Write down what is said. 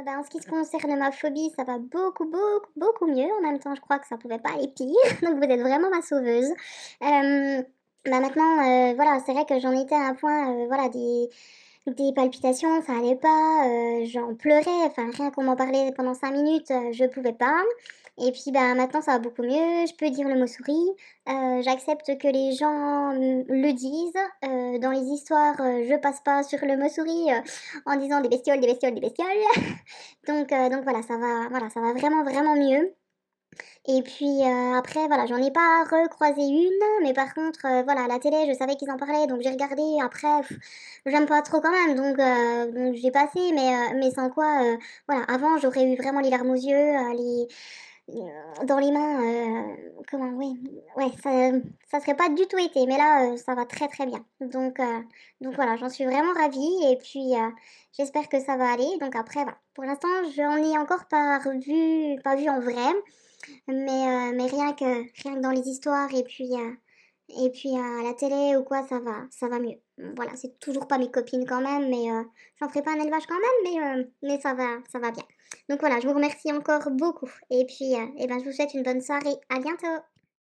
En ce qui se concerne ma phobie, ça va beaucoup, beaucoup, beaucoup mieux. En même temps, je crois que ça pouvait pas aller pire, donc vous êtes vraiment ma sauveuse. Hem, Maintenant, voilà, c'est vrai que j'en étais à un point, voilà, des palpitations, ça allait pas, j'en pleurais, enfin rien qu'on m'en parlait pendant 5 minutes, je pouvais pas. Et puis, bah, maintenant ça va beaucoup mieux, je peux dire le mot souris, j'accepte que les gens, le disent, dans les histoires, je passe pas sur le mot souris, en disant: «Des bestioles, des bestioles, des bestioles». Donc voilà, ça va vraiment, vraiment mieux. Et puis, après voilà, j'en ai pas recroisé une, mais par contre, voilà, à la télé, je savais qu'ils en parlaient, donc j'ai regardé. Après, j'aime pas trop quand même, donc j'ai passé, mais sans quoi, voilà, avant, j'aurais eu vraiment les larmes aux yeux, dans les mains, comment oui, ouais, ça serait pas du tout été, mais là, ça va très, très bien. Donc voilà, j'en suis vraiment ravie et puis, j'espère que ça va aller. Donc après, voilà, pour l'instant, j'en ai encore pas vu en vrai, mais rien que dans les histoires et puis à la télé ou quoi, ça va mieux. Voilà, c'est toujours pas mes copines quand même, mais j'en ferai pas un élevage quand même, mais ça va bien. Donc voilà, je vous remercie encore beaucoup et puis, et ben, je vous souhaite une bonne soirée. À bientôt!